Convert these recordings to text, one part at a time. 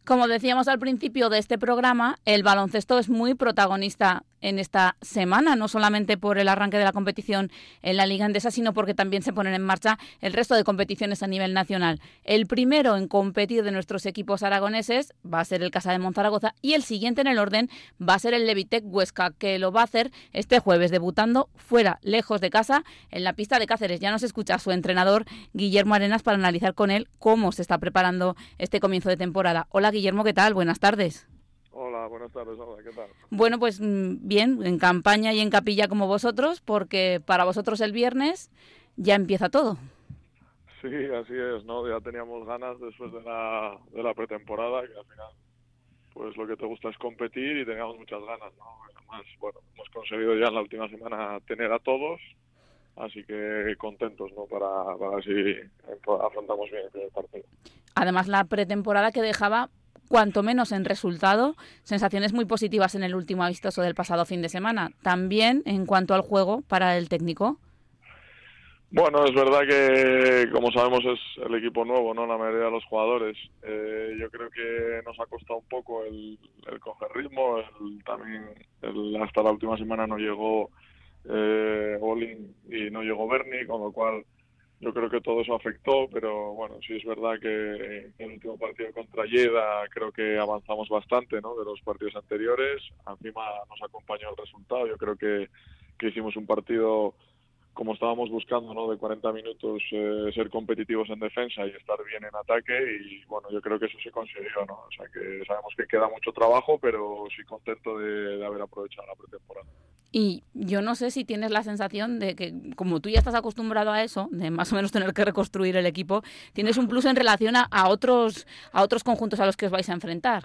Como decíamos al principio de este programa, el baloncesto es muy protagonista en esta semana, no solamente por el arranque de la competición en la Liga Endesa, sino porque también se ponen en marcha el resto de competiciones a nivel nacional. El primero en competir de nuestros equipos aragoneses va a ser el Casa de Monzaragoza y el siguiente en el orden va a ser el Levitec Huesca, que lo va a hacer este jueves, debutando fuera, lejos de casa, en la pista de Cáceres. Ya nos escucha su entrenador, Guillermo Arenas, para analizar con él cómo se está preparando este comienzo de temporada. Hola Guillermo, ¿qué tal? Buenas tardes. Hola, buenas tardes, hola, ¿qué tal? Bueno, pues bien, en campaña y en capilla como vosotros, porque para vosotros el viernes ya empieza todo. Sí, así es, ¿no? Ya teníamos ganas después de la pretemporada, que al final, pues lo que te gusta es competir y teníamos muchas ganas, ¿no? Además, bueno, hemos conseguido ya en la última semana tener a todos, así que contentos, ¿no? Para ver si afrontamos bien el primer partido. Además, la pretemporada que dejaba, cuanto menos en resultado, sensaciones muy positivas en el último amistoso del pasado fin de semana. También en cuanto al juego para el técnico. Bueno, es verdad que, como sabemos, es el equipo nuevo, ¿no? La mayoría de los jugadores. Yo creo que nos ha costado un poco el coger ritmo. Hasta la última semana no llegó Olin y no llegó Berni, con lo cual yo creo que todo eso afectó, pero bueno, sí es verdad que en el último partido contra Lleida creo que avanzamos bastante, ¿no? De los partidos anteriores. Encima nos acompañó el resultado. Yo creo que hicimos un partido como estábamos buscando, ¿no? De 40 minutos, ser competitivos en defensa y estar bien en ataque, y bueno, yo creo que eso se consiguió, ¿no? O sea que sabemos que queda mucho trabajo, pero sí contento de haber aprovechado la pretemporada. Y yo no sé si tienes la sensación de que, como tú ya estás acostumbrado a eso, de más o menos tener que reconstruir el equipo, tienes un plus en relación a otros conjuntos a los que os vais a enfrentar.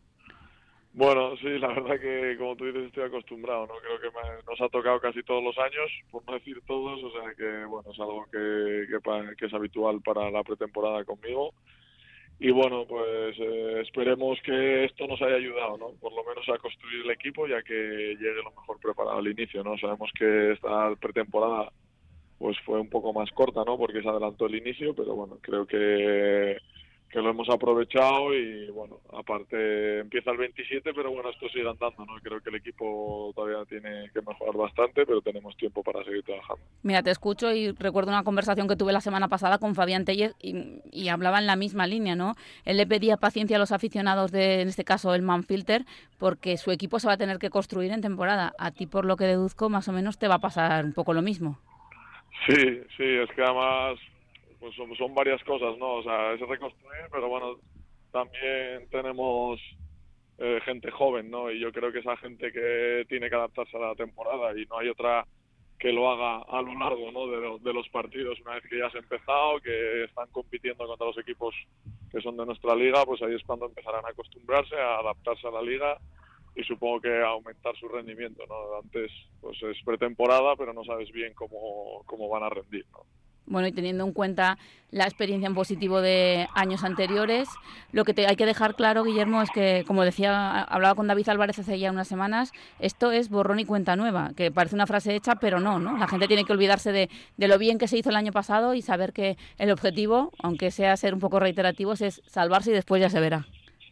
Bueno, sí, la verdad que, como tú dices, estoy acostumbrado, ¿no? Creo que nos ha tocado casi todos los años, por no decir todos, o sea que, bueno, es algo que es habitual para la pretemporada conmigo. Y bueno, pues esperemos que esto nos haya ayudado, ¿no? Por lo menos a construir el equipo, ya que llegue lo mejor preparado al inicio, ¿no? Sabemos que esta pretemporada pues fue un poco más corta, ¿no? Porque se adelantó el inicio, pero bueno, creo que lo hemos aprovechado y bueno, aparte empieza el 27, pero bueno, esto sigue andando, ¿no? Creo que el equipo todavía tiene que mejorar bastante, pero tenemos tiempo para seguir trabajando. Mira, te escucho y recuerdo una conversación que tuve la semana pasada con Fabián Tellez y hablaba en la misma línea, ¿no? Él le pedía paciencia a los aficionados de, en este caso, el Manfilter, porque su equipo se va a tener que construir en temporada. A ti, por lo que deduzco, más o menos te va a pasar un poco lo mismo. Sí, es que además pues son varias cosas, ¿no? O sea, es reconstruir, pero bueno, también tenemos gente joven, ¿no? Y yo creo que esa gente que tiene que adaptarse a la temporada y no hay otra que lo haga a lo largo, ¿no? de los partidos, una vez que ya has empezado, que están compitiendo contra los equipos que son de nuestra liga, pues ahí es cuando empezarán a acostumbrarse, a adaptarse a la liga y supongo que a aumentar su rendimiento, ¿no? Antes pues es pretemporada, pero no sabes bien cómo van a rendir, ¿no? Bueno, y teniendo en cuenta la experiencia en positivo de años anteriores, lo que hay que dejar claro, Guillermo, es que, como decía, hablaba con David Álvarez hace ya unas semanas, esto es borrón y cuenta nueva, que parece una frase hecha, pero no, ¿no? La gente tiene que olvidarse de lo bien que se hizo el año pasado y saber que el objetivo, aunque sea ser un poco reiterativos, es salvarse y después ya se verá.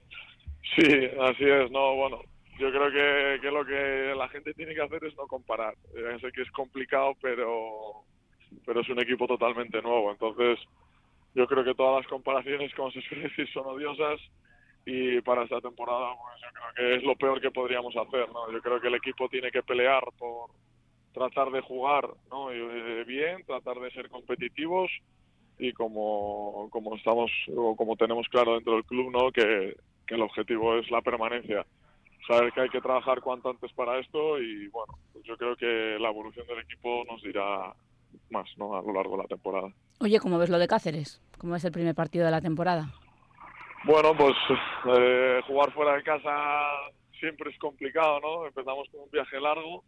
Sí, así es, no, bueno, yo creo que lo que la gente tiene que hacer es no comparar. Sé que es complicado, pero es un equipo totalmente nuevo, entonces yo creo que todas las comparaciones, como se suele decir, son odiosas, y para esta temporada pues yo creo que es lo peor que podríamos hacer, ¿no? Yo creo que el equipo tiene que pelear por tratar de jugar, ¿no? Bien, tratar de ser competitivos, y como estamos o como tenemos claro dentro del club, ¿no? Que el objetivo es la permanencia. Saber que hay que trabajar cuanto antes para esto, y bueno, pues yo creo que la evolución del equipo nos dirá más, ¿no? A lo largo de la temporada. Oye, ¿cómo ves lo de Cáceres? ¿Cómo es el primer partido de la temporada? Bueno, pues jugar fuera de casa siempre es complicado, ¿no? Empezamos con un viaje largo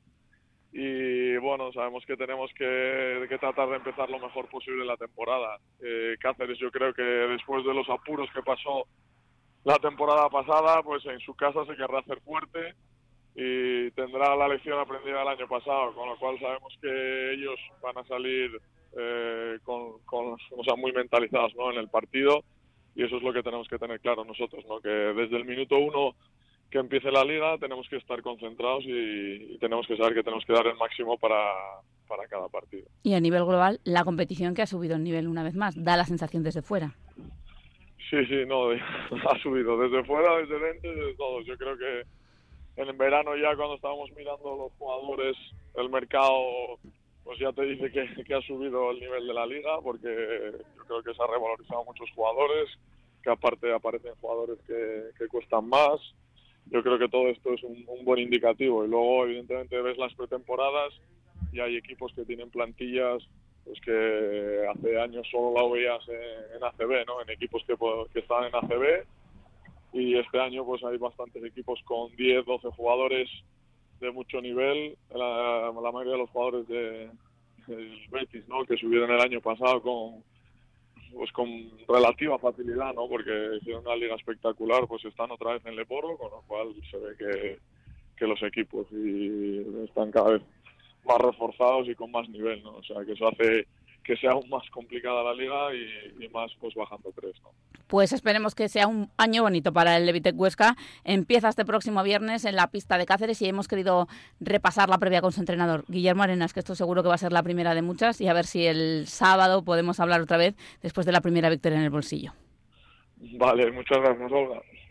y bueno, sabemos que tenemos que tratar de empezar lo mejor posible la temporada. Cáceres, yo creo que después de los apuros que pasó la temporada pasada, pues en su casa se querrá hacer fuerte y tendrá la lección aprendida el año pasado, con lo cual sabemos que ellos van a salir muy mentalizados, ¿no? En el partido, y eso es lo que tenemos que tener claro nosotros, ¿no? Que desde el minuto 1 que empiece la liga tenemos que estar concentrados y tenemos que saber que tenemos que dar el máximo para cada partido. Y a nivel global, la competición que ha subido el nivel una vez más, da la sensación desde fuera. Sí, no, ha subido desde fuera, desde dentro, desde todos. Yo creo que en verano ya cuando estábamos mirando los jugadores, el mercado, pues ya te dice que ha subido el nivel de la liga, porque yo creo que se ha revalorizado muchos jugadores, que aparte aparecen jugadores que cuestan más. Yo creo que todo esto es un buen indicativo, y luego evidentemente ves las pretemporadas y hay equipos que tienen plantillas pues que hace años solo la veías en ACB, ¿no? En equipos que están en ACB, y este año pues hay bastantes equipos con 10, 12 jugadores de mucho nivel, la mayoría de los jugadores del Betis, ¿no? Que subieron el año pasado con relativa facilidad, ¿no? Porque hicieron una liga espectacular, pues están otra vez en Leporo, con lo cual se ve que los equipos están cada vez más reforzados y con más nivel, ¿no? O sea, que eso hace que sea aún más complicada la liga y más pues bajando 3, ¿no? Pues esperemos que sea un año bonito para el Levitec Huesca. Empieza este próximo viernes en la pista de Cáceres y hemos querido repasar la previa con su entrenador, Guillermo Arenas, que esto seguro que va a ser la primera de muchas, y a ver si el sábado podemos hablar otra vez después de la primera victoria en el bolsillo. Vale, muchas gracias, Olga.